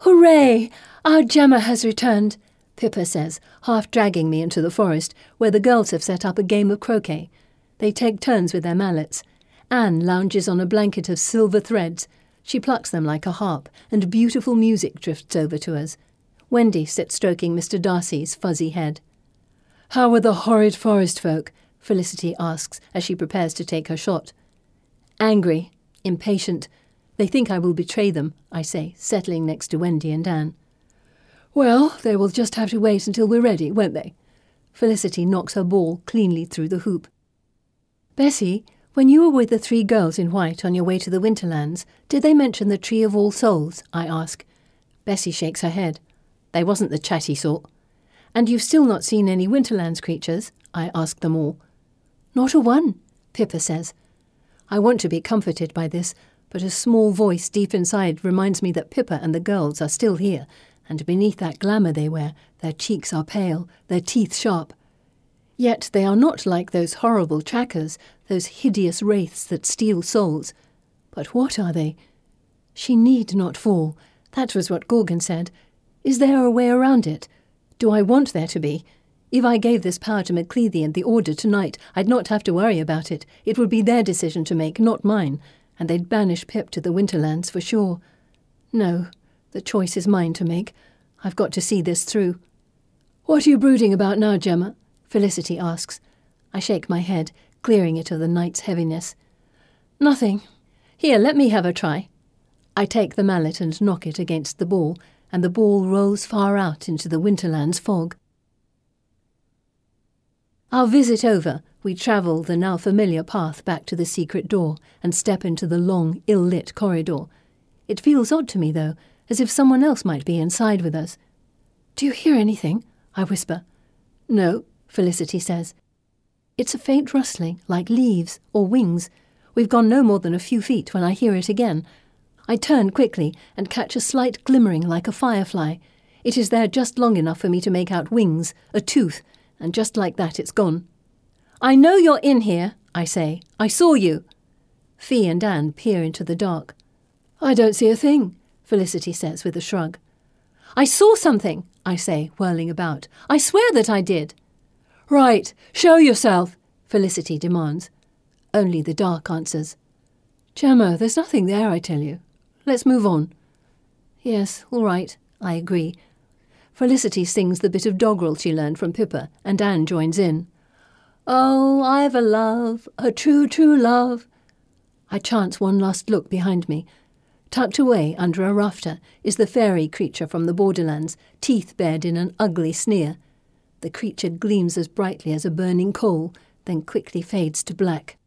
Hooray! Our Gemma has returned, Pippa says, half dragging me into the forest, where the girls have set up a game of croquet. They take turns with their mallets. Anne lounges on a blanket of silver threads. She plucks them like a harp, and beautiful music drifts over to us. Wendy sits stroking Mr. Darcy's fuzzy head. "How are the horrid forest folk?" Felicity asks as she prepares to take her shot. "Angry, impatient. They think I will betray them," I say, settling next to Wendy and Anne. "Well, they will just have to wait until we're ready, won't they?" Felicity knocks her ball cleanly through the hoop. "Bessie, when you were with the 3 girls in white on your way to the Winterlands, did they mention the Tree of All Souls?" I ask. Bessie shakes her head. "They wasn't the chatty sort." "And you've still not seen any Winterlands creatures?" I ask them all. "Not a one," Pippa says. I want to be comforted by this, but a small voice deep inside reminds me that Pippa and the girls are still here, and beneath that glamour they wear, their cheeks are pale, their teeth sharp. Yet they are not like those horrible trackers, those hideous wraiths that steal souls. But what are they? She need not fall. That was what Gorgon said. Is there a way around it? Do I want there to be? If I gave this power to Macleady and the Order tonight, I'd not have to worry about it. It would be their decision to make, not mine, and they'd banish Pip to the Winterlands for sure. No, the choice is mine to make. I've got to see this through. "What are you brooding about now, Gemma?" Felicity asks. I shake my head, clearing it of the night's heaviness. "Nothing. Here, let me have a try." I take the mallet and knock it against the ball, and the ball rolls far out into the Winterlands fog. Our visit over, we travel the now familiar path back to the secret door and step into the long, ill-lit corridor. It feels odd to me, though, as if someone else might be inside with us. "Do you hear anything?" I whisper. "No," Felicity says. It's a faint rustling, like leaves or wings. We've gone no more than a few feet when I hear it again. I turn quickly and catch a slight glimmering like a firefly. It is there just long enough for me to make out wings, a tooth, and just like that it's gone. "I know you're in here," I say. "I saw you." Fee and Anne peer into the dark. "I don't see a thing," Felicity says with a shrug. "I saw something," I say, whirling about. "I swear that I did." "Right, show yourself," Felicity demands. Only the dark answers. "Gemma, there's nothing there, I tell you. Let's move on." "Yes, all right," I agree. Felicity sings the bit of doggerel she learned from Pippa, and Anne joins in. "Oh, I've a love, a true, true love." I chance one last look behind me. Tucked away under a rafter is the fairy creature from the Borderlands, teeth bared in an ugly sneer. The creature gleams as brightly as a burning coal, then quickly fades to black.